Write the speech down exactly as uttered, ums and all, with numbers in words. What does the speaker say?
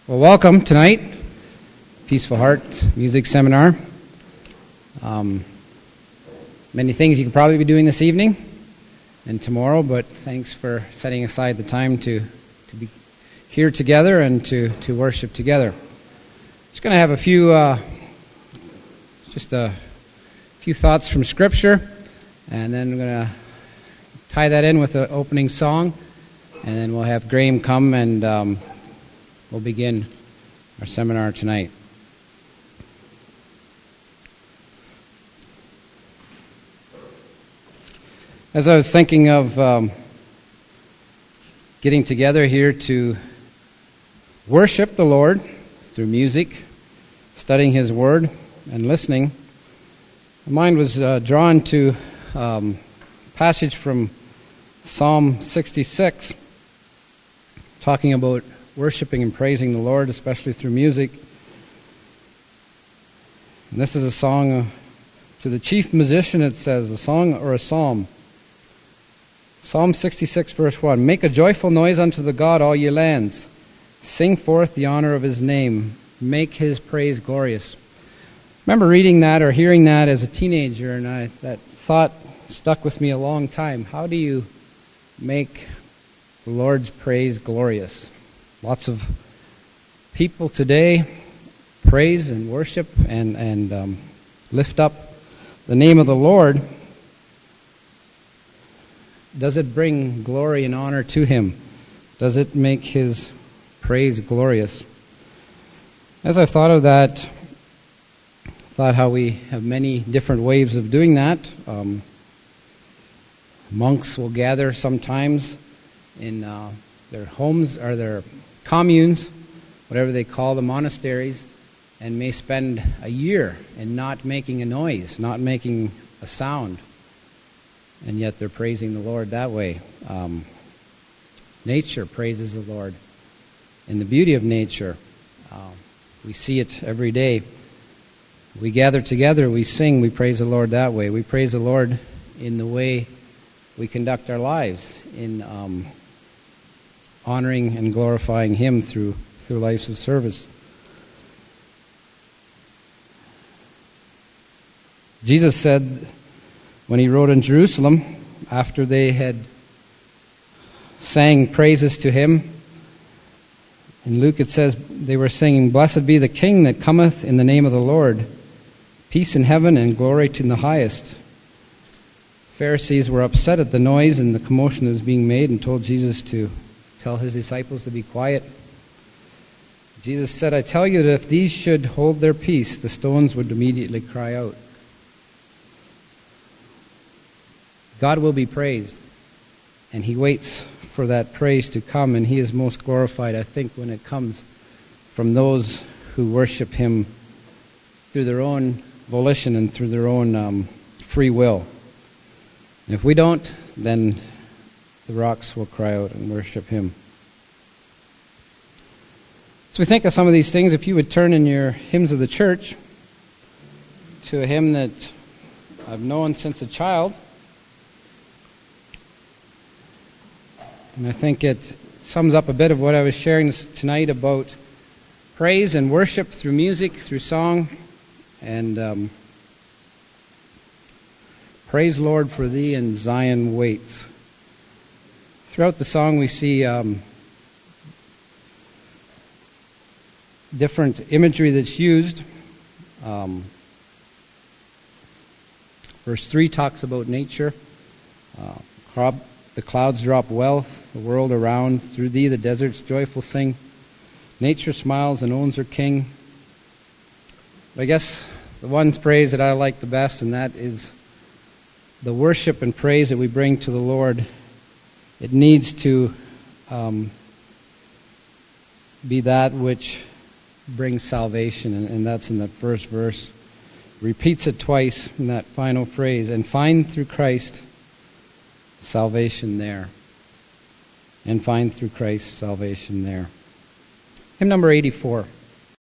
Well, welcome tonight, Peaceful Heart Music Seminar. Um, many things you could probably be doing this evening and tomorrow, but thanks for setting aside the time to, to be here together and to, to worship together. Just going to have a few, uh, just a few thoughts from Scripture, and then we're going to tie that in with the opening song, and then we'll have Graham come and um, we'll begin our seminar tonight. As I was thinking of um, getting together here to worship the Lord through music, studying His Word, and listening, my mind was uh, drawn to um, a passage from Psalm sixty-six, talking about worshiping and praising the Lord, especially through music. And this is a song uh, to the chief musician, it says, a song or a psalm. Psalm sixty-six, verse one, "Make a joyful noise unto the God, all ye lands. Sing forth the honor of His name. Make His praise glorious." I remember reading that or hearing that as a teenager, and I, that thought stuck with me a long time. How do you make the Lord's praise glorious? Lots of people today praise and worship and, and um, lift up the name of the Lord. Does it bring glory and honor to Him? Does it make His praise glorious? As I thought of that, thought how we have many different ways of doing that. Um, monks will gather sometimes in uh, their homes or their communes, whatever they call the monasteries, and may spend a year in not making a noise, not making a sound, and yet they're praising the Lord that way. Um, nature praises the Lord. In the beauty of nature, uh, we see it every day. We gather together, we sing, we praise the Lord that way. We praise the Lord in the way we conduct our lives, in um, honoring and glorifying Him through through lives of service. Jesus said when He rode in Jerusalem, after they had sang praises to Him, in Luke it says they were singing, "Blessed be the King that cometh in the name of the Lord, peace in heaven and glory to the highest." Pharisees were upset at the noise and the commotion that was being made and told Jesus to tell His disciples to be quiet. Jesus said, "I tell you that if these should hold their peace, the stones would immediately cry out." God will be praised, and He waits for that praise to come, and He is most glorified, I think, when it comes from those who worship Him through their own volition and through their own um, free will. And if we don't, then the rocks will cry out and worship Him. So we think of some of these things. If you would turn in your hymns of the church to a hymn that I've known since a child, and I think it sums up a bit of what I was sharing tonight about praise and worship through music, through song, and um, "Praise Lord for thee in Zion waits." Throughout the song we see um, different imagery that's used. Um, verse three talks about nature. Uh, crop, the clouds drop wealth, the world around. Through thee the deserts joyful sing. Nature smiles and owns her king. But I guess the one phrase that I like the best, and that is the worship and praise that we bring to the Lord. It needs to um, be that which brings salvation, and, and that's in that first verse. Repeats it twice in that final phrase, "and find through Christ salvation there." And find through Christ salvation there. Hymn number eighty-four.